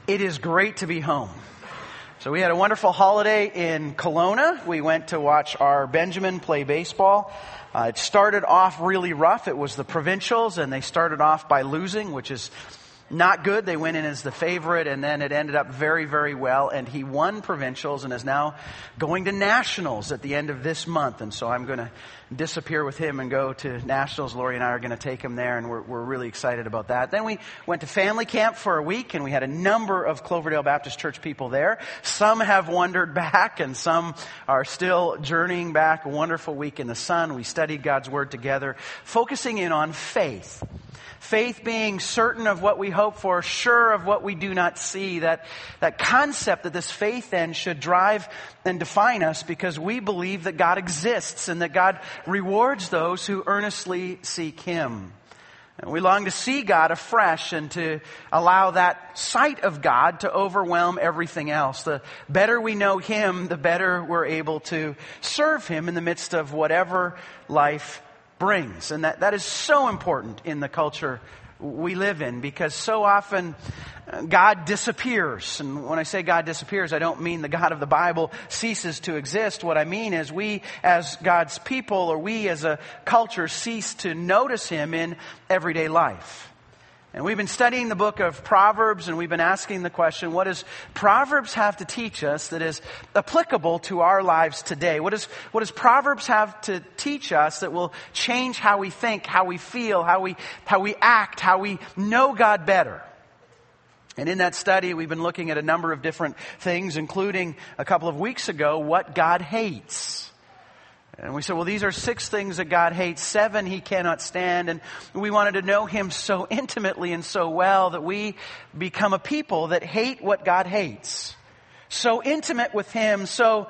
It is great to be home. So we had a wonderful holiday in Kelowna. We went to watch our Benjamin play baseball. It started off really rough. It was the provincials, and they started off by losing, which is not good. They went in as the favorite, and then it ended up very, very well. And he won provincials and is now going to nationals at the end of this month. And so I'm going to disappear with him and go to nationals. Lori and I are going to take him there, and we're really excited about that. Then we went to family camp for a week, and we had a number of Cloverdale Baptist Church people there. Some have wandered back, and some are still journeying back. A wonderful week in the sun. We studied God's Word together, focusing in on faith. Faith being certain of what we hope for, sure of what we do not see. That concept that this faith then should drive and define us, because we believe that God exists and that God rewards those who earnestly seek Him. And we long to see God afresh and to allow that sight of God to overwhelm everything else. The better we know Him, the better we're able to serve Him in the midst of whatever life brings. And that is so important in the culture we live in, because so often God disappears. And when I say God disappears, I don't mean the God of the Bible ceases to exist. What I mean is we as God's people, or we as a culture, cease to notice Him in everyday life. And we've been studying the book of Proverbs, and we've been asking the question, what does Proverbs have to teach us that is applicable to our lives today? What does Proverbs have to teach us that will change how we think, how we feel, how we act, how we know God better? And in that study, we've been looking at a number of different things, including a couple of weeks ago, what God hates. And we said, well, these are 6 things that God hates, 7 He cannot stand. And we wanted to know Him so intimately and so well that we become a people that hate what God hates. So intimate with Him, so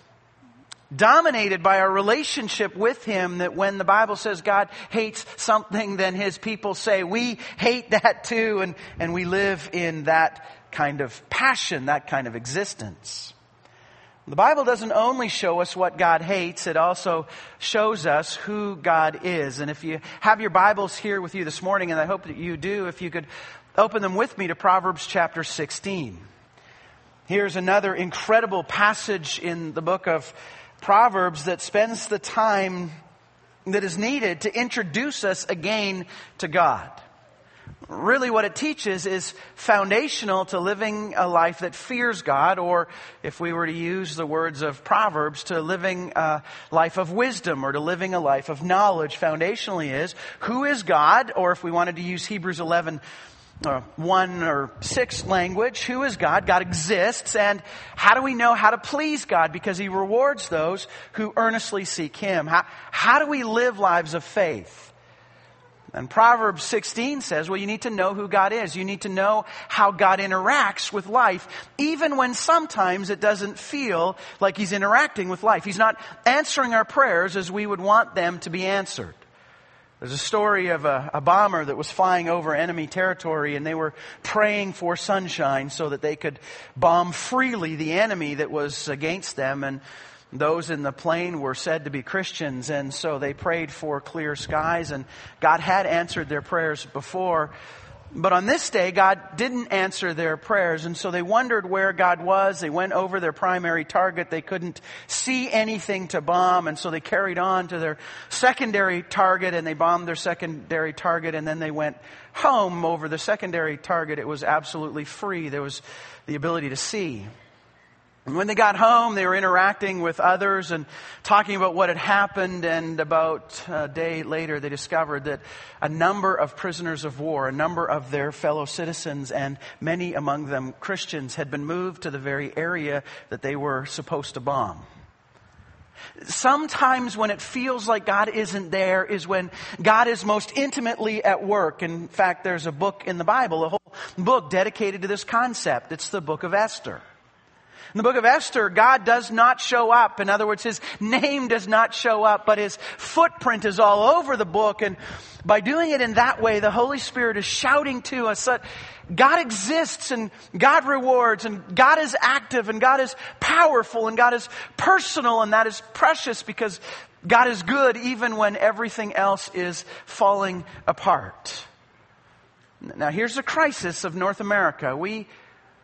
dominated by our relationship with Him, that when the Bible says God hates something, then His people say, we hate that too. And we live in that kind of passion, that kind of existence. The Bible doesn't only show us what God hates, it also shows us who God is. And if you have your Bibles here with you this morning, and I hope that you do, if you could open them with me to Proverbs chapter 16. Here's another incredible passage in the book of Proverbs that spends the time that is needed to introduce us again to God. Really what it teaches is foundational to living a life that fears God, or if we were to use the words of Proverbs, to living a life of wisdom, or to living a life of knowledge. Foundationally is, who is God? Or if we wanted to use Hebrews 11, 1 or 6 language, who is God? God exists. And how do we know how to please God? Because He rewards those who earnestly seek Him. How do we live lives of faith? And Proverbs 16 says, well, you need to know who God is. You need to know how God interacts with life, even when sometimes it doesn't feel like He's interacting with life. He's not answering our prayers as we would want them to be answered. There's a story of a bomber that was flying over enemy territory, and they were praying for sunshine so that they could bomb freely the enemy that was against them. And those in the plane were said to be Christians, and so they prayed for clear skies, and God had answered their prayers before. But on this day, God didn't answer their prayers, and so they wondered where God was. They went over their primary target. They couldn't see anything to bomb, and so they carried on to their secondary target, and they bombed their secondary target, and then they went home over the secondary target. It was absolutely free. There was the ability to see. And when they got home, they were interacting with others and talking about what had happened. And about a day later, they discovered that a number of prisoners of war, a number of their fellow citizens, and many among them Christians, had been moved to the very area that they were supposed to bomb. Sometimes when it feels like God isn't there is when God is most intimately at work. In fact, there's a book in the Bible, a whole book dedicated to this concept. It's the book of Esther. In the book of Esther, God does not show up. In other words, His name does not show up, but His footprint is all over the book. And by doing it in that way, the Holy Spirit is shouting to us that God exists, and God rewards, and God is active, and God is powerful, and God is personal, and that is precious because God is good even when everything else is falling apart. Now here's the crisis of North America. We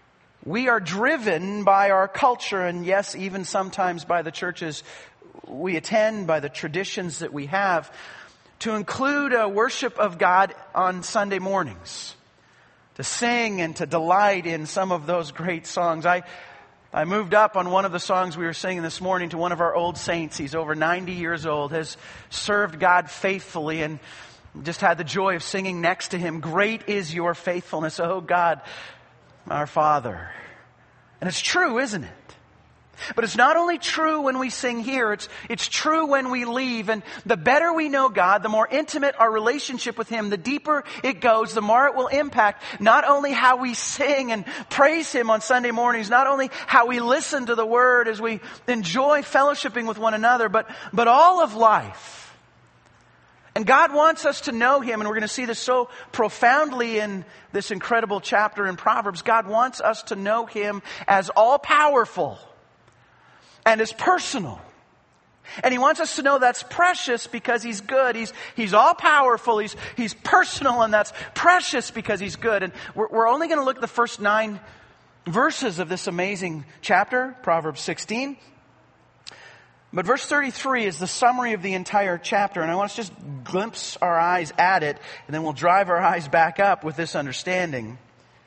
we are driven by our culture, and yes, even sometimes by the churches we attend, by the traditions that we have, to include a worship of God on Sunday mornings, to sing and to delight in some of those great songs. I moved up on one of the songs we were singing this morning to one of our old saints. He's over 90 years old, has served God faithfully, and just had the joy of singing next to him, "Great is your faithfulness, O God, our Father." And it's true, isn't it? But it's not only true when we sing here, it's true when we leave. And the better we know God, the more intimate our relationship with Him, the deeper it goes, the more it will impact not only how we sing and praise Him on Sunday mornings, not only how we listen to the Word as we enjoy fellowshipping with one another, but all of life. And God wants us to know Him, and we're going to see this so profoundly in this incredible chapter in Proverbs. God wants us to know Him as all-powerful and as personal. And He wants us to know that's precious because He's good. He's all-powerful, He's personal, and that's precious because He's good. And we're only going to look at the first 9 verses of this amazing chapter, Proverbs 16. But verse 33 is the summary of the entire chapter, and I want us to just glimpse our eyes at it, and then we'll drive our eyes back up with this understanding.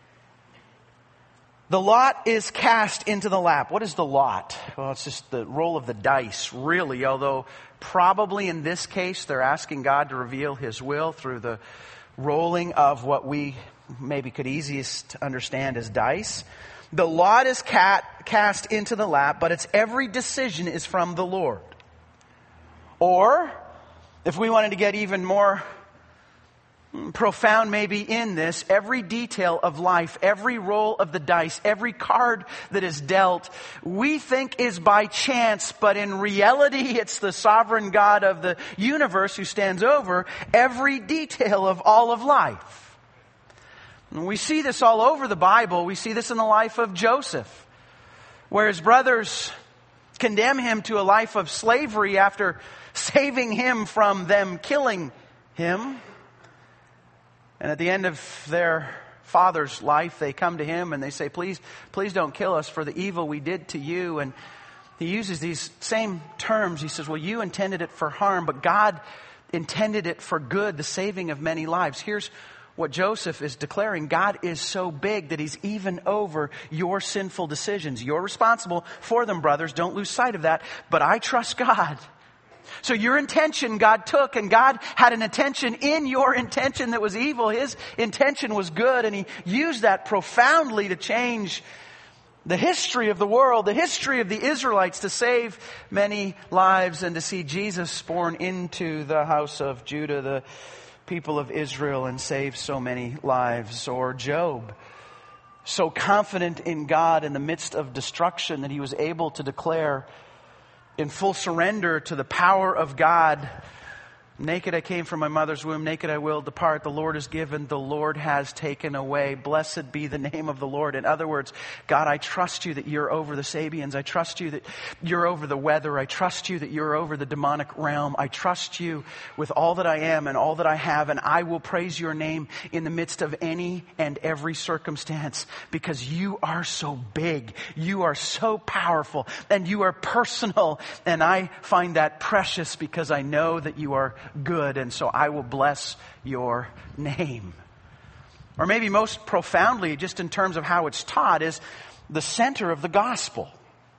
The lot is cast into the lap. What is the lot? Well, it's just the roll of the dice, really, although probably in this case they're asking God to reveal His will through the rolling of what we maybe could easiest understand as dice. The lot is cast into the lap, but its every decision is from the Lord. Or, if we wanted to get even more profound maybe in this, every detail of life, every roll of the dice, every card that is dealt, we think is by chance, but in reality it's the sovereign God of the universe who stands over every detail of all of life. And we see this all over the Bible. We see this in the life of Joseph, where his brothers condemn him to a life of slavery after saving him from them killing him. And at the end of their father's life, they come to him and they say, please don't kill us for the evil we did to you. And he uses these same terms. He says, well, you intended it for harm, but God intended it for good, the saving of many lives. Here's what Joseph is declaring: God is so big that He's even over your sinful decisions. You're responsible for them, brothers. Don't lose sight of that. But I trust God. So your intention God took, and God had an intention in your intention that was evil. His intention was good, and He used that profoundly to change the history of the world, the history of the Israelites, to save many lives and to see Jesus born into the house of Judah, the people of Israel, and save so many lives. Or Job, so confident in God in the midst of destruction that he was able to declare in full surrender to the power of God, naked I came from my mother's womb, naked I will depart. The Lord has given, the Lord has taken away. Blessed be the name of the Lord. In other words, God, I trust You that You're over the Sabians. I trust You that You're over the weather. I trust You that You're over the demonic realm. I trust You with all that I am and all that I have, and I will praise Your name in the midst of any and every circumstance, because You are so big. You are so powerful, and You are personal, and I find that precious because I know that You are good, and so I will bless Your name. Or maybe most profoundly, just in terms of how it's taught, is the center of the gospel.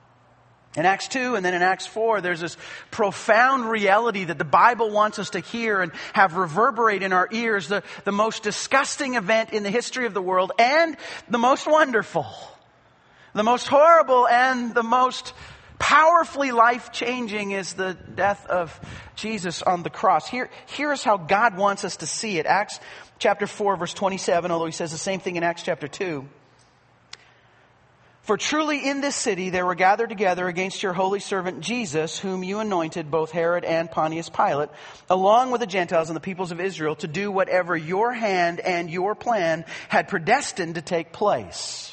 In Acts 2 and then in Acts 4, there's this profound reality that the Bible wants us to hear and have reverberate in our ears. The most disgusting event in the history of the world, and the most wonderful, the most horrible, and the most powerfully life-changing is the death of Jesus on the cross. Here is how God wants us to see it. Acts chapter 4, verse 27, although He says the same thing in Acts chapter 2. For truly in this city there were gathered together against Your holy servant Jesus, whom You anointed, both Herod and Pontius Pilate, along with the Gentiles and the peoples of Israel, to do whatever Your hand and Your plan had predestined to take place.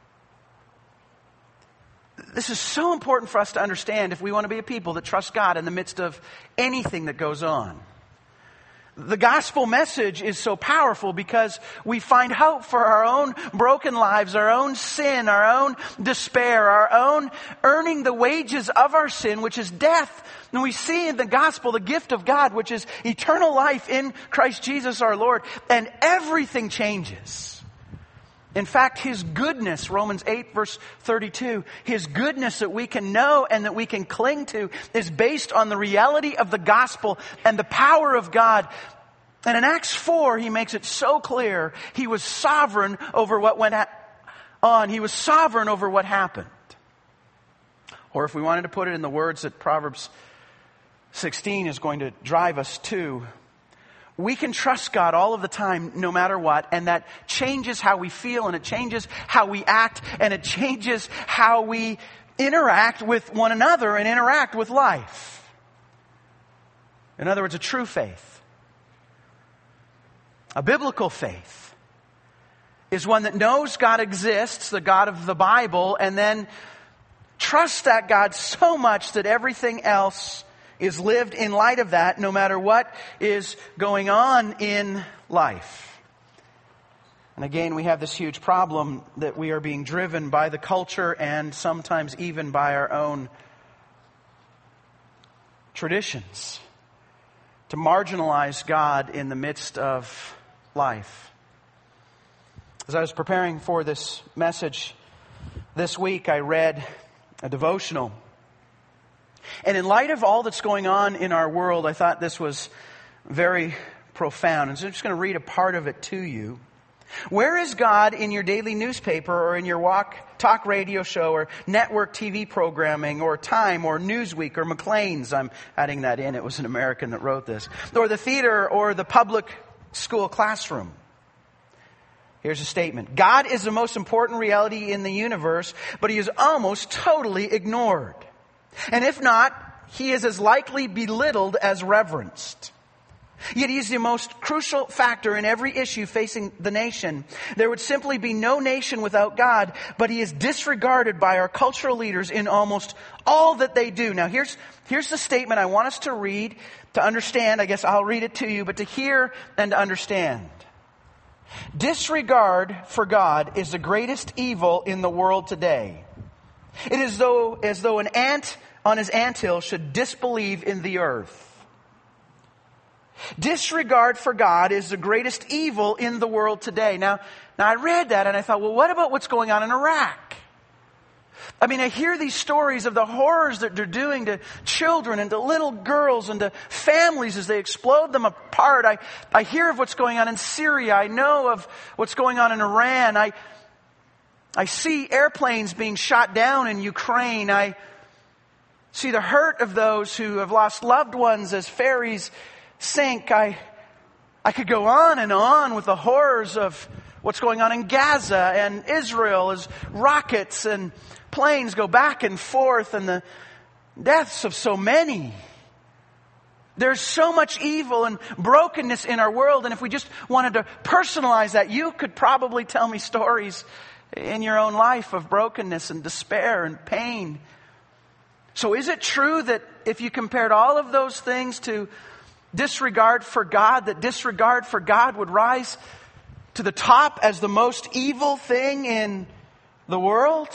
This is so important for us to understand if we want to be a people that trust God in the midst of anything that goes on. The gospel message is so powerful because we find hope for our own broken lives, our own sin, our own despair, our own earning the wages of our sin, which is death. And we see in the gospel the gift of God, which is eternal life in Christ Jesus our Lord. And everything changes. In fact, His goodness, Romans 8 verse 32, His goodness that we can know and that we can cling to is based on the reality of the gospel and the power of God. And in Acts 4, He makes it so clear He was sovereign over what went on. He was sovereign over what happened. Or if we wanted to put it in the words that Proverbs 16 is going to drive us to, we can trust God all of the time, no matter what, and that changes how we feel, and it changes how we act, and it changes how we interact with one another and interact with life. In other words, a true faith, a biblical faith, is one that knows God exists, the God of the Bible, and then trusts that God so much that everything else is lived in light of that, no matter what is going on in life. And again, we have this huge problem that we are being driven by the culture and sometimes even by our own traditions to marginalize God in the midst of life. As I was preparing for this message this week, I read a devotional. And in light of all that's going on in our world, I thought this was very profound. And so I'm just going to read a part of it to you. Where is God in your daily newspaper or in your talk radio show or network TV programming or Time or Newsweek or Maclean's? I'm adding that in. It was an American that wrote this. Or the theater or the public school classroom. Here's a statement. God is the most important reality in the universe, but He is almost totally ignored. And if not, He is as likely belittled as reverenced. Yet He is the most crucial factor in every issue facing the nation. There would simply be no nation without God, but He is disregarded by our cultural leaders in almost all that they do. Now here's the statement I want us to read, to understand. I guess I'll read it to you, but to hear and to understand. Disregard for God is the greatest evil in the world today. It is as though an ant on his anthill should disbelieve in the earth. Disregard for God is the greatest evil in the world today. Now I read that and I thought, well, what about what's going on in Iraq? I mean, I hear these stories of the horrors that they're doing to children and to little girls and to families as they explode them apart. I hear of what's going on in Syria. I know of what's going on in Iran. I see airplanes being shot down in Ukraine. I see the hurt of those who have lost loved ones as ferries sink. I could go on and on with the horrors of what's going on in Gaza and Israel as rockets and planes go back and forth and the deaths of so many. There's so much evil and brokenness in our world, and if we just wanted to personalize that, you could probably tell me stories in your own life of brokenness and despair and pain. So is it true that if you compared all of those things to disregard for God, that disregard for God would rise to the top as the most evil thing in the world?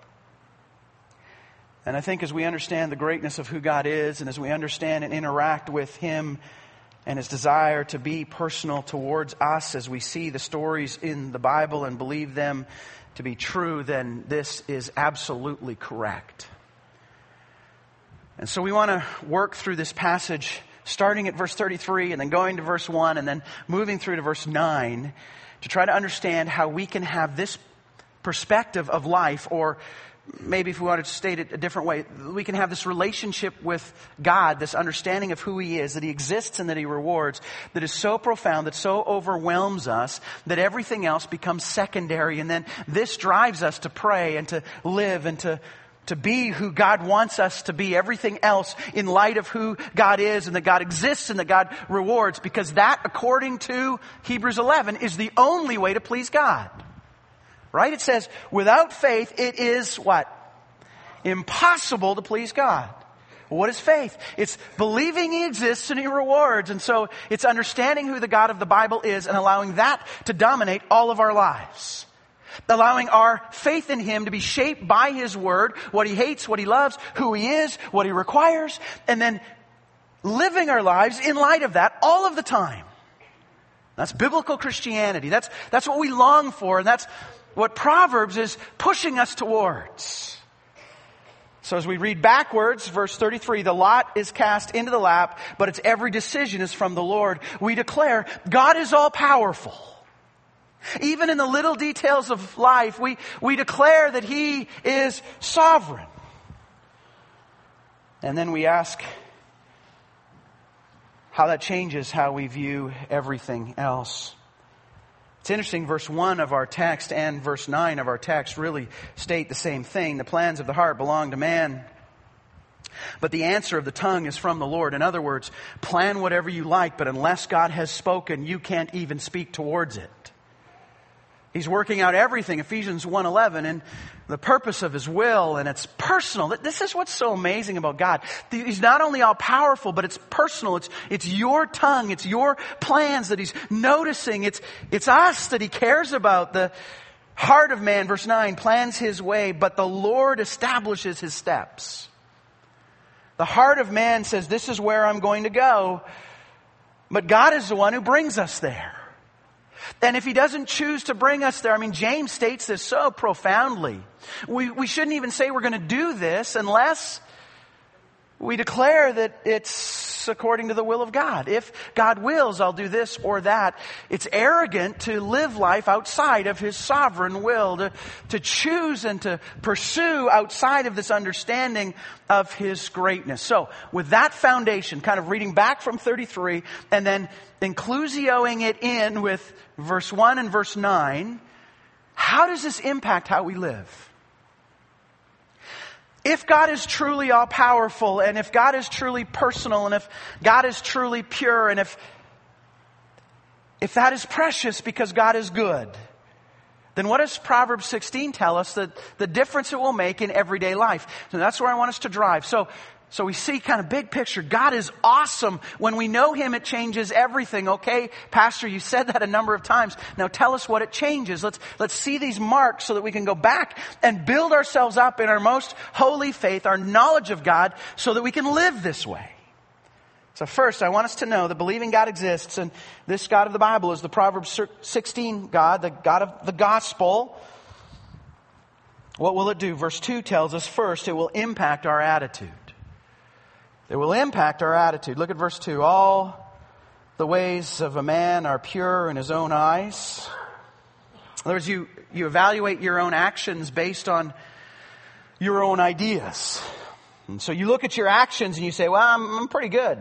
And I think as we understand the greatness of who God is, and as we understand and interact with Him and His desire to be personal towards us, as we see the stories in the Bible and believe them to be true, then this is absolutely correct. And so we want to work through this passage, starting at verse 33 and then going to verse 1 and then moving through to verse 9 to try to understand how we can have this perspective of life, or maybe if we wanted to state it a different way, we can have this relationship with God, this understanding of who He is, that He exists and that He rewards, that is so profound, that so overwhelms us, that everything else becomes secondary. And then this drives us to pray and to live and to be who God wants us to be. Everything else in light of who God is and that God exists and that God rewards, because that, according to Hebrews 11, is the only way to please God. Right? It says, without faith, it is what? Impossible to please God. What is faith? It's believing He exists and He rewards. And so it's understanding who the God of the Bible is and allowing that to dominate all of our lives. Allowing our faith in Him to be shaped by His Word, what He hates, what He loves, who He is, what He requires, and then living our lives in light of that all of the time. That's biblical Christianity. That's what we long for, and that's what Proverbs is pushing us towards. So as we read backwards, verse 33, the lot is cast into the lap, but its every decision is from the Lord. We declare God is all powerful. Even in the little details of life, we declare that He is sovereign. And then we ask how that changes how we view everything else. It's interesting, verse 1 of our text and verse 9 of our text really state the same thing. The plans of the heart belong to man, but the answer of the tongue is from the Lord. In other words, plan whatever you like, but unless God has spoken, you can't even speak towards it. He's working out everything, Ephesians 1:11, and the purpose of His will, and it's personal. This is what's so amazing about God. He's not only all powerful, but it's personal. It's your tongue, it's your plans that He's noticing. It's us that He cares about. The heart of man, verse 9, plans his way, but the Lord establishes his steps. The heart of man says, this is where I'm going to go, but God is the one who brings us there. And if He doesn't choose to bring us there, James states this so profoundly. We shouldn't even say we're going to do this unless we declare that it's according to the will of God. If God wills, I'll do this or that. It's arrogant to live life outside of His sovereign will, to choose and to pursue outside of this understanding of His greatness. So, with that foundation, kind of reading back from 33 and then inclusioing it in with verse 1 and verse 9, how does this impact how we live? If God is truly all-powerful, and if God is truly personal, and if God is truly pure, and if that is precious because God is good, then what does Proverbs 16 tell us that the difference it will make in everyday life? So that's where I want us to drive. So we see kind of big picture. God is awesome. When we know Him, it changes everything. Okay, Pastor, you said that a number of times. Now tell us what it changes. Let's see these marks so that we can go back and build ourselves up in our most holy faith, our knowledge of God, so that we can live this way. So first, I want us to know that believing God exists, and this God of the Bible is the Proverbs 16 God, the God of the gospel. What will it do? Verse 2 tells us first, it will impact our attitude. It will impact our attitude. Look at verse 2. All the ways of a man are pure in his own eyes. In other words, you evaluate your own actions based on your own ideas. And so you look at your actions and you say, well, I'm pretty good.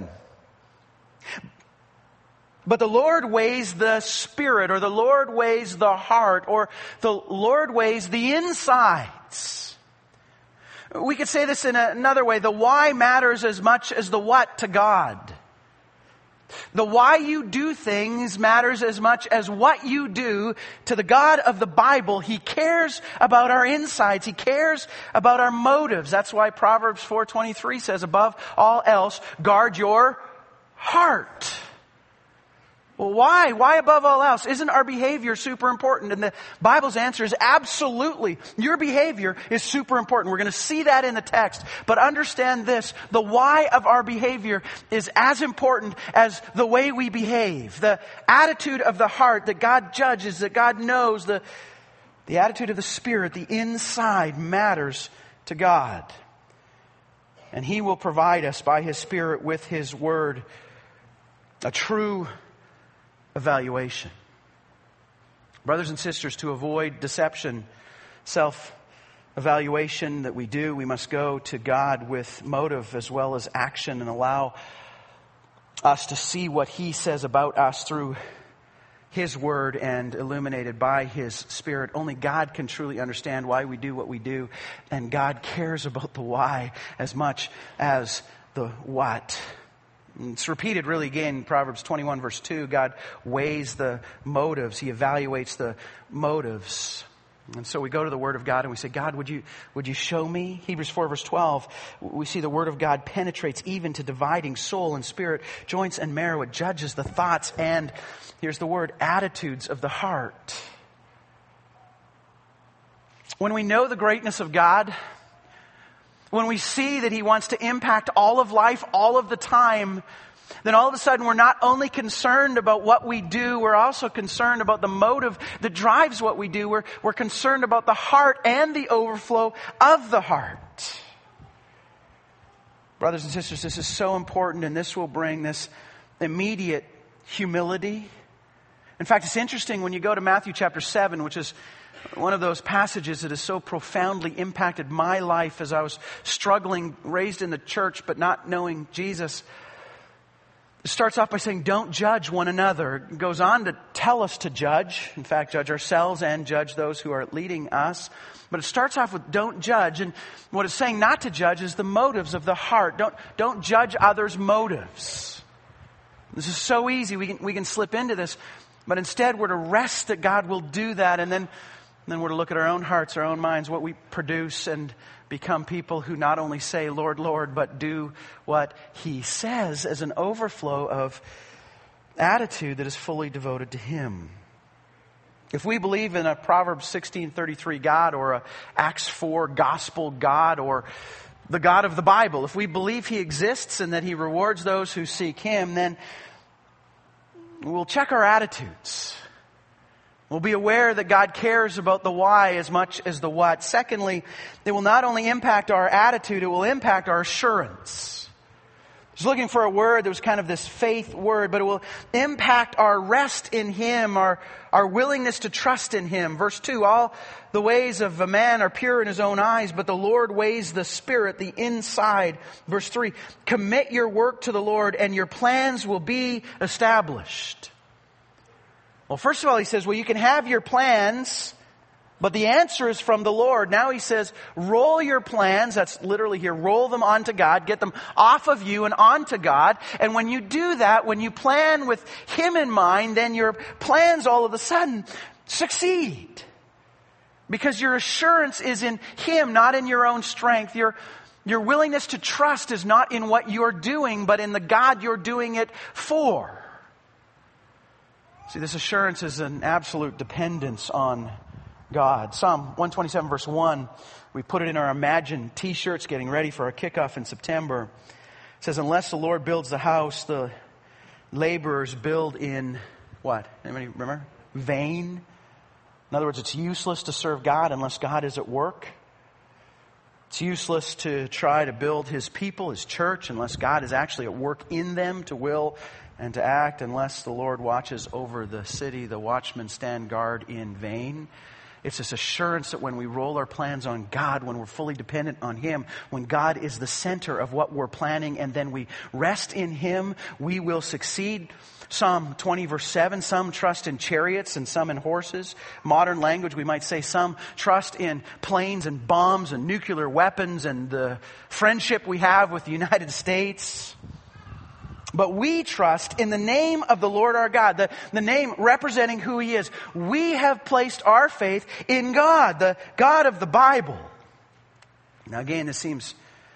But the Lord weighs the spirit, or the Lord weighs the heart, or the Lord weighs the insides. We could say this in another way. The why matters as much as the what to God. The why you do things matters as much as what you do to the God of the Bible. He cares about our insides. He cares about our motives. That's why Proverbs 4:23 says, above all else, guard your heart. Well, why? Why above all else? Isn't our behavior super important? And the Bible's answer is absolutely. Your behavior is super important. We're going to see that in the text. But understand this. The why of our behavior is as important as the way we behave. The attitude of the heart that God judges, that God knows, the attitude of the Spirit, the inside matters to God. And He will provide us by His Spirit with His Word a true evaluation. Brothers and sisters, to avoid deception, self-evaluation that we do, we must go to God with motive as well as action and allow us to see what He says about us through His Word and illuminated by His Spirit. Only God can truly understand why we do what we do, and God cares about the why as much as the what. It's repeated really again in Proverbs 21 verse 2. God weighs the motives. He evaluates the motives. And so we go to the Word of God and we say, God, would you show me? Hebrews 4 verse 12, we see the Word of God penetrates even to dividing soul and spirit, joints and marrow. It judges the thoughts and, here's the word, attitudes of the heart. When we know the greatness of God, when we see that He wants to impact all of life, all of the time, then all of a sudden we're not only concerned about what we do, we're also concerned about the motive that drives what we do. We're concerned about the heart and the overflow of the heart. Brothers and sisters, this is so important, and this will bring this immediate humility. In fact, it's interesting when you go to Matthew chapter 7, which is one of those passages that has so profoundly impacted my life as I was struggling, raised in the church, but not knowing Jesus. It starts off by saying, don't judge one another. It goes on to tell us to judge. In fact, judge ourselves and judge those who are leading us. But it starts off with don't judge. And what it's saying not to judge is the motives of the heart. Don't judge others' motives. This is so easy. We can slip into this. But instead, we're to rest that God will do that. And then we're to look at our own hearts, our own minds, what we produce, and become people who not only say, Lord, Lord, but do what He says as an overflow of attitude that is fully devoted to Him. If we believe in a Proverbs 16:33 God, or a Acts 4 gospel God, or the God of the Bible, if we believe He exists and that He rewards those who seek Him, then we'll check our attitudes. We'll be aware that God cares about the why as much as the what. Secondly, it will not only impact our attitude, it will impact our assurance. I was looking for a word that was kind of this faith word, but it will impact our rest in Him, our willingness to trust in Him. Verse 2, all the ways of a man are pure in his own eyes, but the Lord weighs the spirit, the inside. Verse 3, commit your work to the Lord and your plans will be established. Well, first of all, he says, well, you can have your plans, but the answer is from the Lord. Now he says, roll your plans, that's literally here, roll them onto God, get them off of you and onto God. And when you do that, when you plan with Him in mind, then your plans all of a sudden succeed. Because your assurance is in Him, not in your own strength. Your willingness to trust is not in what you're doing, but in the God you're doing it for. See, this assurance is an absolute dependence on God. Psalm 127 verse 1, we put it in our Imagine t-shirts getting ready for our kickoff in September. It says, unless the Lord builds the house, the laborers build in what? Anybody remember? Vain. In other words, it's useless to serve God unless God is at work. It's useless to try to build His people, His church, unless God is actually at work in them to will and to act. Unless the Lord watches over the city, the watchmen stand guard in vain. It's this assurance that when we roll our plans on God, when we're fully dependent on Him, when God is the center of what we're planning, and then we rest in Him, we will succeed. Psalm 20 verse 7, some trust in chariots and some in horses. Modern language, we might say some trust in planes and bombs and nuclear weapons and the friendship we have with the United States. But we trust in the name of the Lord our God, the name representing who He is. We have placed our faith in God, the God of the Bible. Now again, this seems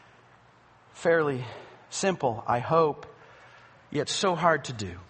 fairly simple, I hope, yet so hard to do.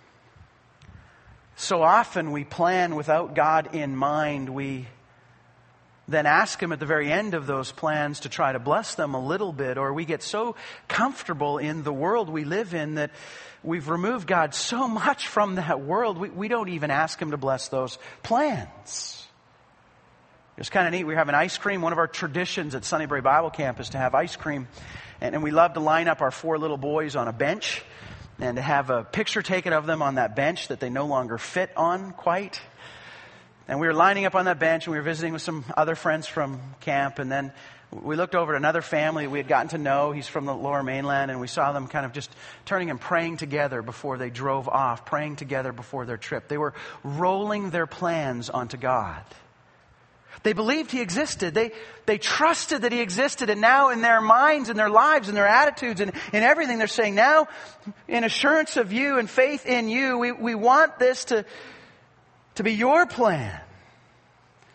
So often we plan without God in mind. We then ask Him at the very end of those plans to try to bless them a little bit, or we get so comfortable in the world we live in that we've removed God so much from that world, we don't even ask Him to bless those plans. It's kind of neat. We're having ice cream. One of our traditions at Sunnybury Bible Camp is to have ice cream, and we love to line up our 4 little boys on a bench and to have a picture taken of them on that bench that they no longer fit on quite. And we were lining up on that bench, and we were visiting with some other friends from camp, and then we looked over at another family we had gotten to know. He's from the Lower Mainland, and we saw them kind of just turning and praying together before they drove off, praying together before their trip. They were rolling their plans onto God. They believed He existed. They trusted that He existed, and now in their minds and their lives and their attitudes and in everything, they're saying, now in assurance of You and faith in You, we want this to be Your plan.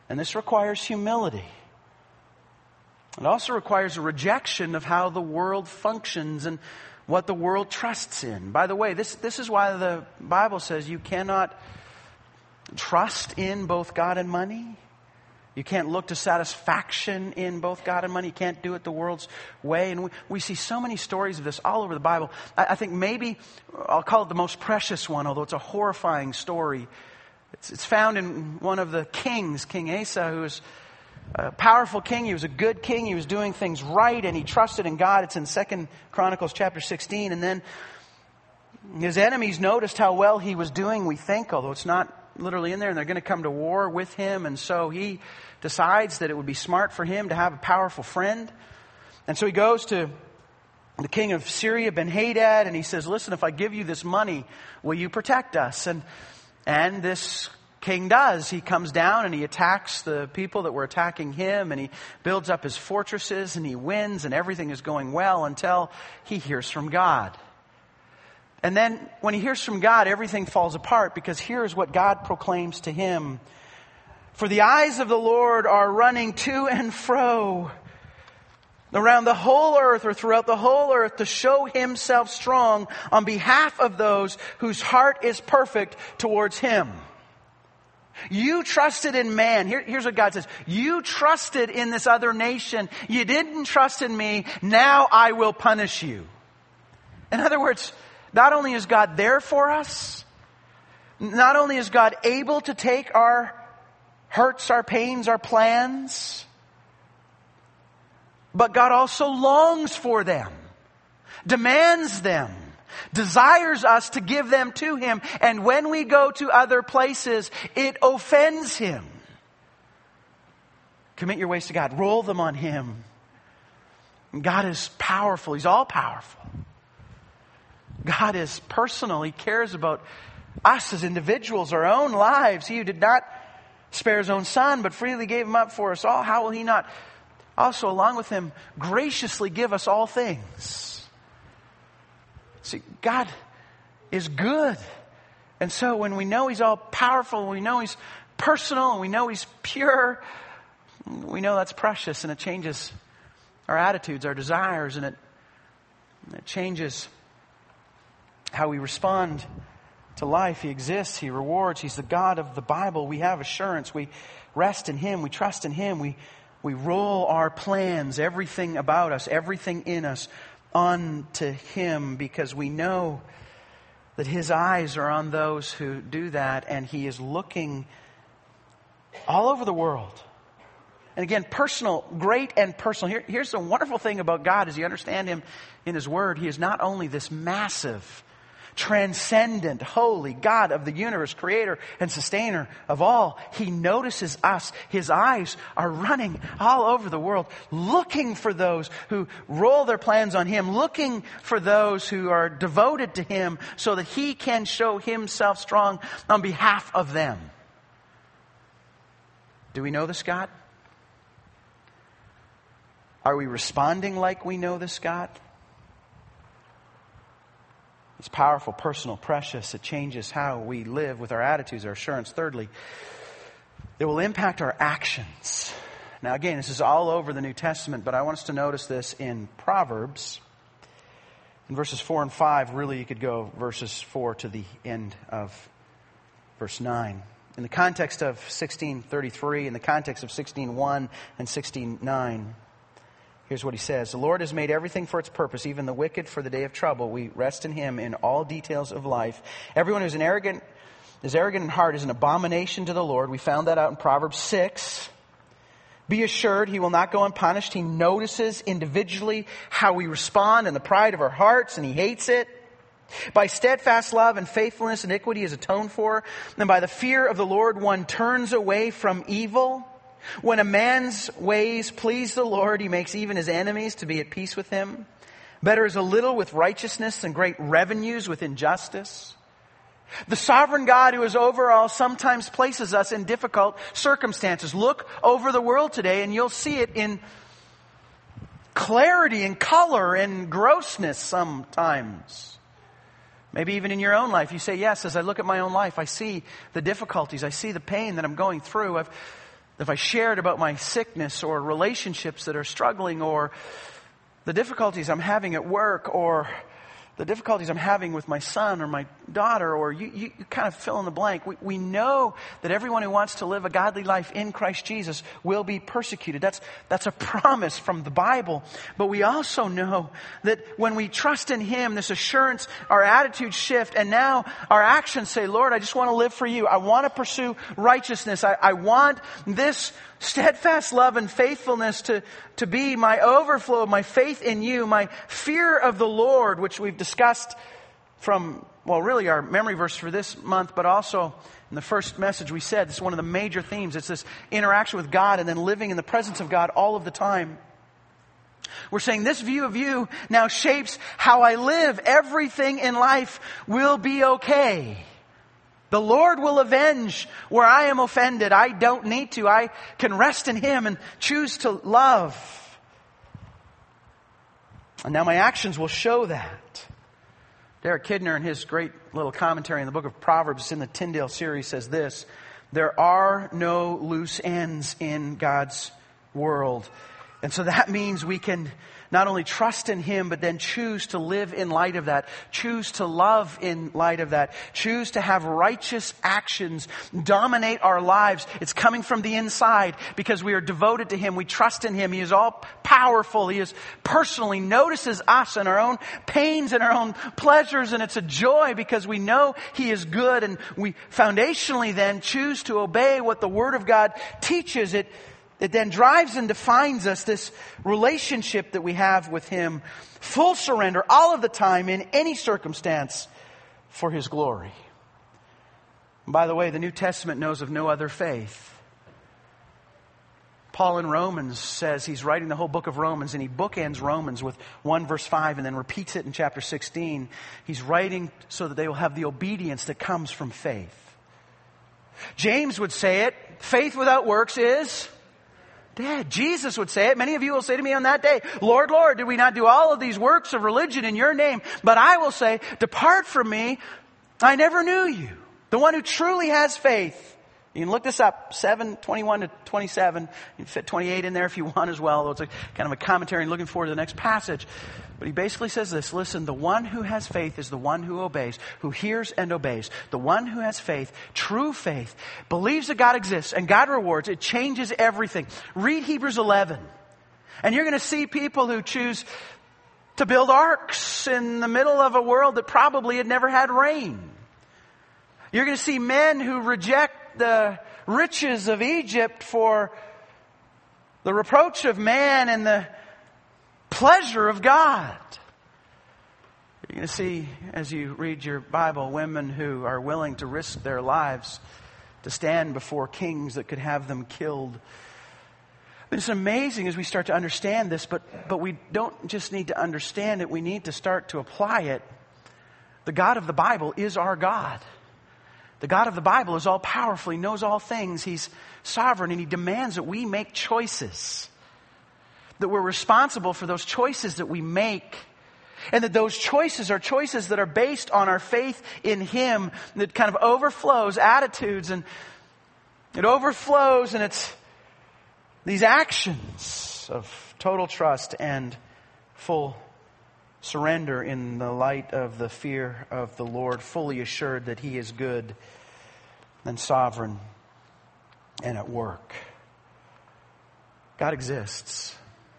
And this requires humility. It also requires a rejection of how the world functions and what the world trusts in. By the way, this is why the Bible says you cannot trust in both God and money. You can't look to satisfaction in both God and money. You can't do it the world's way. And we see so many stories of this all over the Bible. I think maybe I'll call it the most precious one, although it's a horrifying story. It's found in one of the kings, King Asa, who was a powerful king. He was a good king. He was doing things right, and he trusted in God. It's in 2 Chronicles chapter 16. And then his enemies noticed how well he was doing, we think, although it's not literally in there, and they're going to come to war with him. And so he decides that it would be smart for him to have a powerful friend. And so he goes to the king of Syria, Ben-Hadad, and he says, listen, if I give you this money, will you protect us? And this king does. He comes down and he attacks the people that were attacking him, and he builds up his fortresses, and he wins, and everything is going well until he hears from God. And then when he hears from God, everything falls apart, because here's what God proclaims to him. For the eyes of the Lord are running to and fro around the whole earth, or throughout the whole earth, to show himself strong on behalf of those whose heart is perfect towards him. You trusted in man. Here's what God says. You trusted in this other nation. You didn't trust in me. Now I will punish you. In other words, not only is God there for us, not only is God able to take our hurts, our pains, our plans, but God also longs for them, demands them, desires us to give them to Him. And when we go to other places, it offends Him. Commit your ways to God. Roll them on Him. God is powerful. He's all powerful. God is personal. He cares about us as individuals, our own lives. He who did not spare His own Son, but freely gave Him up for us all, how will He not also, along with Him, graciously give us all things? See, God is good. And so when we know He's all powerful, when we know He's personal, and we know He's pure, we know that's precious, and it changes our attitudes, our desires, and it changes how we respond to life. He exists. He rewards. He's the God of the Bible. We have assurance. We rest in Him. We trust in Him. We roll our plans, everything about us, everything in us, onto Him, because we know that His eyes are on those who do that, and He is looking all over the world. And again, personal, great and personal. Here's the wonderful thing about God as you understand Him in His Word. He is not only this massive, transcendent, holy God of the universe, creator and sustainer of all. He notices us. His eyes are running all over the world, looking for those who roll their plans on Him, looking for those who are devoted to Him, so that He can show Himself strong on behalf of them. Do we know this God? Are we responding like we know this God? It's powerful, personal, precious. It changes how we live with our attitudes, our assurance. Thirdly, it will impact our actions. Now again, this is all over the New Testament, but I want us to notice this in Proverbs. In verses 4 and 5, really you could go verses 4 to the end of verse 9. In the context of 16:33, in the context of 16:1 and 16:9, here's what he says. The Lord has made everything for its purpose, even the wicked for the day of trouble. We rest in Him in all details of life. Everyone who is arrogant in heart is an abomination to the Lord. We found that out in Proverbs 6. Be assured He will not go unpunished. He notices individually how we respond and the pride of our hearts, and He hates it. By steadfast love and faithfulness, iniquity is atoned for. And by the fear of the Lord, one turns away from evil. When a man's ways please the Lord, He makes even his enemies to be at peace with him. Better is a little with righteousness than great revenues with injustice. The sovereign God who is over all sometimes places us in difficult circumstances. Look over the world today and you'll see it in clarity and color and grossness sometimes. Maybe even in your own life, you say, yes, as I look at my own life, I see the difficulties, I see the pain that I'm going through. If I shared about my sickness or relationships that are struggling, or the difficulties I'm having at work, or the difficulties I'm having with my son or my daughter, or you kind of fill in the blank. We know that everyone who wants to live a godly life in Christ Jesus will be persecuted. That's a promise from the Bible. But we also know that when we trust in Him, this assurance, our attitudes shift, and now our actions say, Lord, I just want to live for You. I want to pursue righteousness. I want this steadfast love and faithfulness to be my overflow of my faith in You, my fear of the Lord, which we've discussed from, well, really our memory verse for this month, but also in the first message we said, this is one of the major themes. It's this interaction with God and then living in the presence of God all of the time. We're saying this view of You now shapes how I live. Everything in life will be okay. The Lord will avenge where I am offended. I don't need to. I can rest in Him and choose to love. And now my actions will show that. Derek Kidner, in his great little commentary in the book of Proverbs in the Tyndale series, says this: there are no loose ends in God's world. And so that means we can not only trust in Him, but then choose to live in light of that. Choose to love in light of that. Choose to have righteous actions dominate our lives. It's coming from the inside because we are devoted to Him. We trust in Him. He is all powerful. He is personally notices us and our own pains and our own pleasures. And it's a joy because we know He is good. And we foundationally then choose to obey what the Word of God teaches. It then drives and defines us, this relationship that we have with Him. Full surrender all of the time in any circumstance for His glory. And by the way, the New Testament knows of no other faith. Paul in Romans says, he's writing the whole book of Romans, and he bookends Romans with 1 verse 5 and then repeats it in chapter 16. He's writing so that they will have the obedience that comes from faith. James would say it, faith without works is dead. Jesus would say it. Many of you will say to me on that day, Lord, Lord, did we not do all of these works of religion in Your name? But I will say, depart from me, I never knew You. The one who truly has faith. You can look this up, 7:21 to 27. You can fit 28 in there if you want as well. Though it's kind of a commentary and looking forward to the next passage. But he basically says this: listen, the one who has faith is the one who obeys, who hears and obeys. The one who has faith, true faith, believes that God exists and God rewards. It changes everything. Read Hebrews 11. And you're going to see people who choose to build arks in the middle of a world that probably had never had rain. You're going to see men who reject the riches of Egypt for the reproach of man and the pleasure of God. You're going to see, as you read your Bible, women who are willing to risk their lives to stand before kings that could have them killed. It's amazing as we start to understand this, but we don't just need to understand it, we need to start to apply it. The God of the Bible is our God. The God of the Bible is all powerful. He knows all things. He's sovereign, and He demands that we make choices. That we're responsible for those choices that we make. And that those choices are choices that are based on our faith in Him. That kind of overflows attitudes, and it overflows, and it's these actions of total trust and full surrender in the light of the fear of the Lord, fully assured that He is good and sovereign and at work. God exists.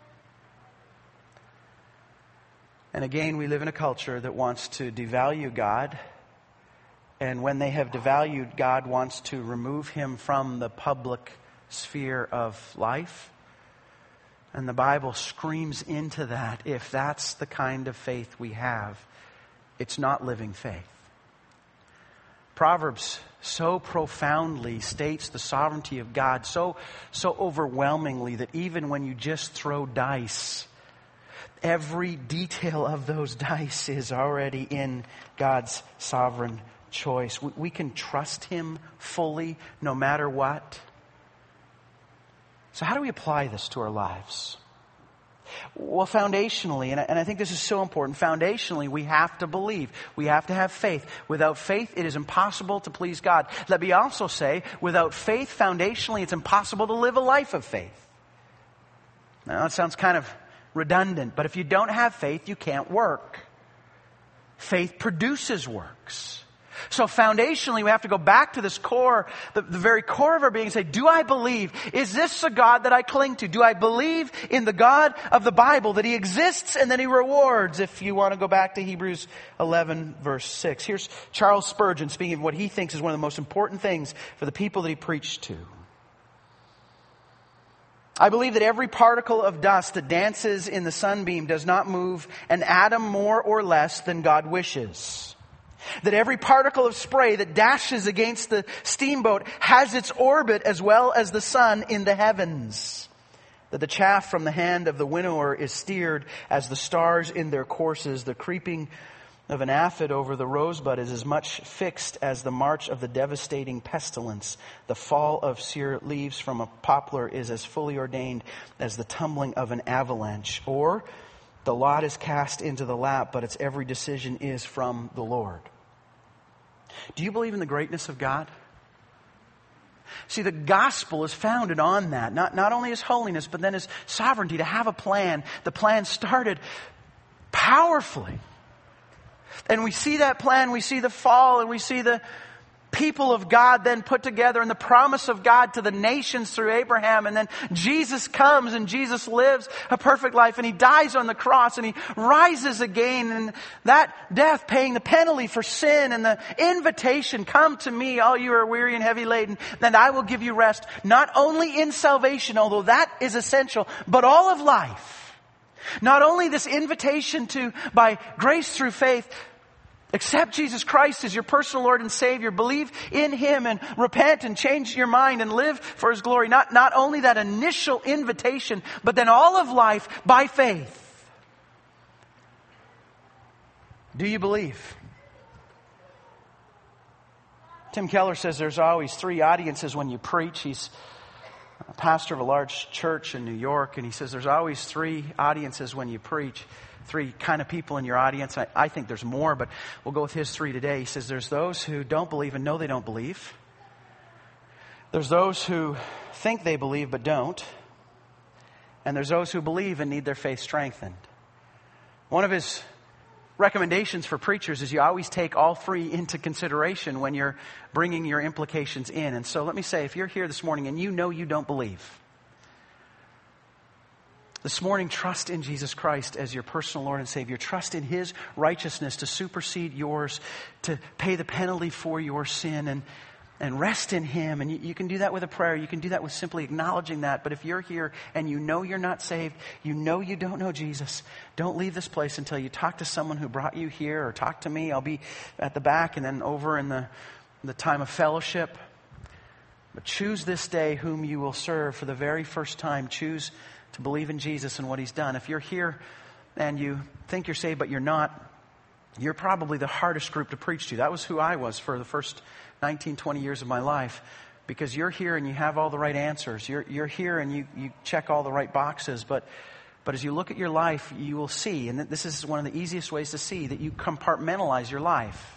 And again, we live in a culture that wants to devalue God. And when they have devalued God, wants to remove Him from the public sphere of life. And the Bible screams into that. If that's the kind of faith we have, it's not living faith. Proverbs so profoundly states the sovereignty of God, so overwhelmingly that even when you just throw dice, every detail of those dice is already in God's sovereign choice. We can trust Him fully no matter what. So how do we apply this to our lives? Well, foundationally, and I think this is so important, foundationally we have to believe. We have to have faith. Without faith, it is impossible to please God. Let me also say, without faith, foundationally, it's impossible to live a life of faith. Now, that sounds kind of redundant, but if you don't have faith, you can't work. Faith produces works. So foundationally, we have to go back to this core, the very core of our being and say, do I believe? Is this a God that I cling to? Do I believe in the God of the Bible, that He exists and that He rewards? If you want to go back to Hebrews 11, verse 6. Here's Charles Spurgeon speaking of what he thinks is one of the most important things for the people that he preached to. I believe that every particle of dust that dances in the sunbeam does not move an atom more or less than God wishes. That every particle of spray that dashes against the steamboat has its orbit as well as the sun in the heavens. That the chaff from the hand of the winnower is steered as the stars in their courses. The creeping of an aphid over the rosebud is as much fixed as the march of the devastating pestilence. The fall of sere leaves from a poplar is as fully ordained as the tumbling of an avalanche. Or the lot is cast into the lap, but its every decision is from the Lord. Do you believe in the greatness of God? See, the gospel is founded on that. Not only His holiness, but then His sovereignty, to have a plan. The plan started powerfully. And we see that plan, we see the fall, and we see the people of God then put together and the promise of God to the nations through Abraham. And then Jesus comes and Jesus lives a perfect life and He dies on the cross and He rises again. And that death paying the penalty for sin and the invitation, come to me, all you are weary and heavy laden, then I will give you rest. Not only in salvation, although that is essential, but all of life. Not only this invitation to, by grace through faith, accept Jesus Christ as your personal Lord and Savior. Believe in Him and repent and change your mind and live for His glory. Not only that initial invitation, but then all of life by faith. Do you believe? Tim Keller says there's always three audiences when you preach. He's a pastor of a large church in New York, and he says there's always three audiences when you preach. Three kind of people in your audience. I think there's more, but we'll go with his three today. He says there's those who don't believe and know they don't believe. There's those who think they believe but don't. And there's those who believe and need their faith strengthened. One of his recommendations for preachers is you always take all three into consideration when you're bringing your implications in. And so let me say, if you're here this morning and you know you don't believe, this morning, trust in Jesus Christ as your personal Lord and Savior. Trust in His righteousness to supersede yours, to pay the penalty for your sin, and rest in Him. And you can do that with a prayer. You can do that with simply acknowledging that. But if you're here and you know you're not saved, you know you don't know Jesus, don't leave this place until you talk to someone who brought you here, or talk to me. I'll be at the back and then over in the time of fellowship. But choose this day whom you will serve for the very first time. Choose to believe in Jesus and what He's done. If you're here and you think you're saved but you're not, you're probably the hardest group to preach to. That was who I was for the first 19, 20 years of my life. Because you're here and you have all the right answers. You're here and you check all the right boxes. But as you look at your life, you will see, and this is one of the easiest ways to see, that you compartmentalize your life.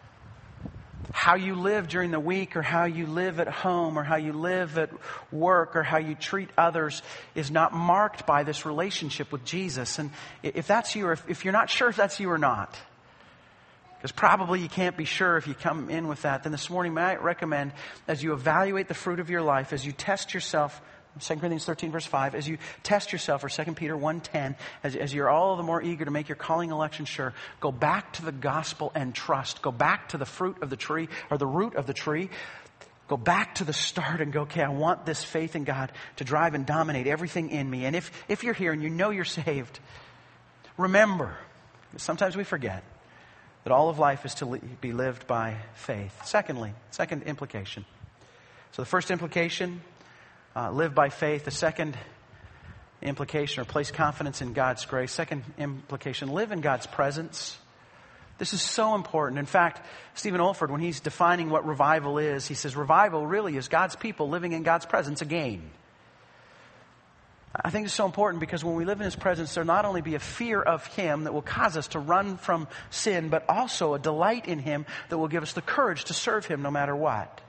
How you live during the week, or how you live at home, or how you live at work, or how you treat others is not marked by this relationship with Jesus. And if that's you, or if you're not sure if that's you or not, because probably you can't be sure if you come in with that, then this morning may I recommend, as you evaluate the fruit of your life, as you test yourself, 2 Corinthians 13 verse 5, as you test yourself, or 2 Peter 1:10, as you're all the more eager to make your calling election sure, go back to the gospel and trust. Go back to the fruit of the tree, or the root of the tree. Go back to the start and go, okay, I want this faith in God to drive and dominate everything in me. And if you're here and you know you're saved, remember, sometimes we forget, that all of life is to be lived by faith. Second implication. So the first implication, live by faith. The second implication, or place confidence in God's grace. Second implication, live in God's presence. This is so important. In fact, Stephen Olford, when he's defining what revival is, he says revival really is God's people living in God's presence again. I think it's so important because when we live in His presence, there'll not only be a fear of Him that will cause us to run from sin, but also a delight in Him that will give us the courage to serve Him no matter what.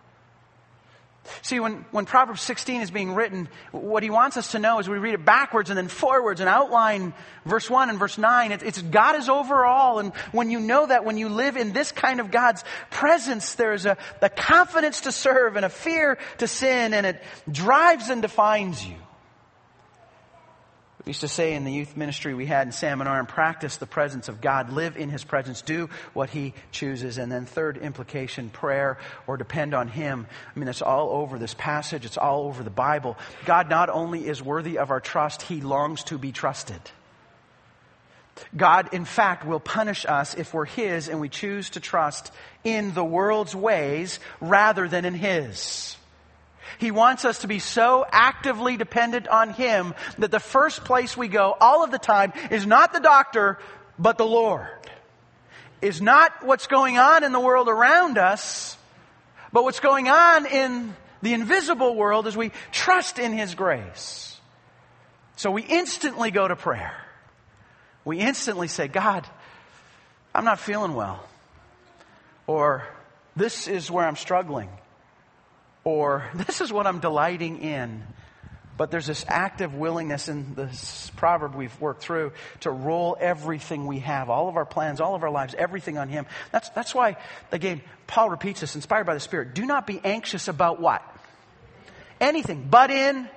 See, when Proverbs 16 is being written, what he wants us to know is we read it backwards and then forwards and outline verse 1 and verse 9. It's God is over all. And when you know that, when you live in this kind of God's presence, there's a confidence to serve and a fear to sin, and it drives and defines you. We used to say in the youth ministry we had in Salmon Arm, practice the presence of God, live in His presence, do what He chooses. And then third implication, prayer or depend on Him. I mean, it's all over this passage. It's all over the Bible. God not only is worthy of our trust, He longs to be trusted. God, in fact, will punish us if we're His and we choose to trust in the world's ways rather than in His. He wants us to be so actively dependent on Him that the first place we go all of the time is not the doctor, but the Lord. Is not what's going on in the world around us, but what's going on in the invisible world as we trust in His grace. So we instantly go to prayer. We instantly say, God, I'm not feeling well. Or this is where I'm struggling. Or this is what I'm delighting in. But there's this active willingness in this proverb we've worked through to roll everything we have, all of our plans, all of our lives, everything on Him. That's why, again, Paul repeats this, inspired by the Spirit. Do not be anxious about what? Anything. But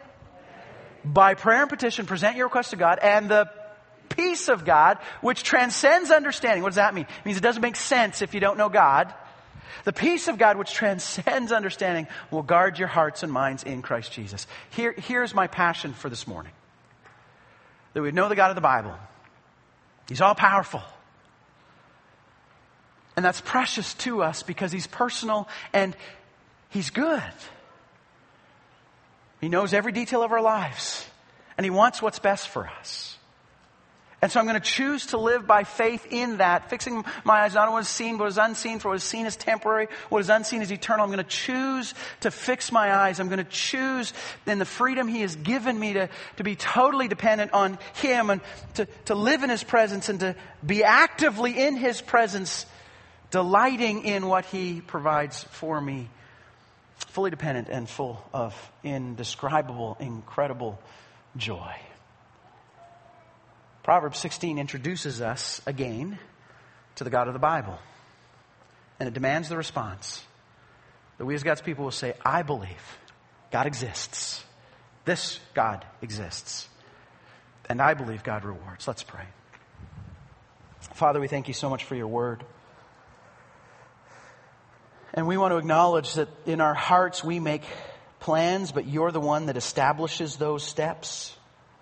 by prayer and petition, present your request to God, and the peace of God, which transcends understanding. What does that mean? It means it doesn't make sense if you don't know God. The peace of God, which transcends understanding, will guard your hearts and minds in Christ Jesus. Here's my passion for this morning. That we know the God of the Bible. He's all powerful. And that's precious to us because He's personal and He's good. He knows every detail of our lives. And He wants what's best for us. And so I'm going to choose to live by faith in that, fixing my eyes not on what is seen, but what is unseen. For what is seen is temporary, what is unseen is eternal. I'm going to choose to fix my eyes. I'm going to choose in the freedom He has given me to be totally dependent on Him and to live in His presence and to be actively in His presence, delighting in what He provides for me, fully dependent and full of indescribable, incredible joy. Proverbs 16 introduces us again to the God of the Bible. And it demands the response that we as God's people will say, I believe God exists. This God exists. And I believe God rewards. Let's pray. Father, we thank You so much for Your word. And we want to acknowledge that in our hearts we make plans, but You're the one that establishes those steps.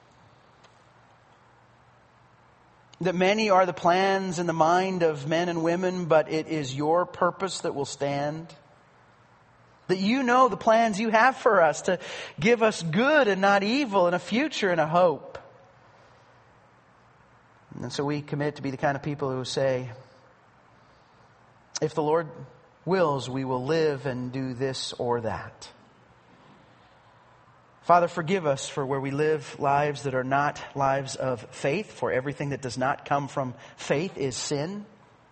That many are the plans in the mind of men and women, but it is Your purpose that will stand. That You know the plans You have for us to give us good and not evil, and a future and a hope. And so we commit to be the kind of people who say, if the Lord wills, we will live and do this or that. Father, forgive us for where we live lives that are not lives of faith, for everything that does not come from faith is sin.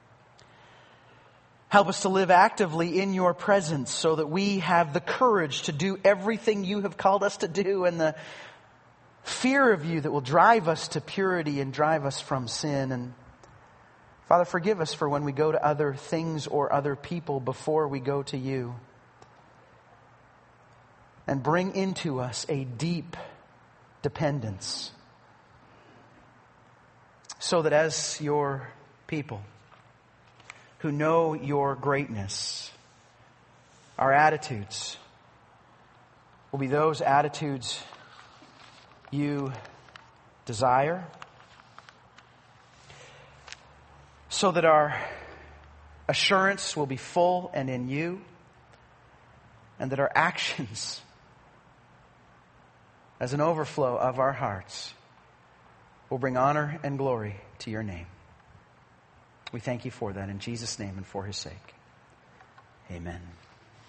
Help us to live actively in Your presence so that we have the courage to do everything You have called us to do, and the fear of You that will drive us to purity and drive us from sin. And Father, forgive us for when we go to other things or other people before we go to You. And bring into us a deep dependence, so that as Your people who know Your greatness, our attitudes will be those attitudes You desire, so that our assurance will be full and in You, and that our actions, as an overflow of our hearts, will bring honor and glory to Your name. We thank You for that in Jesus' name and for His sake. Amen.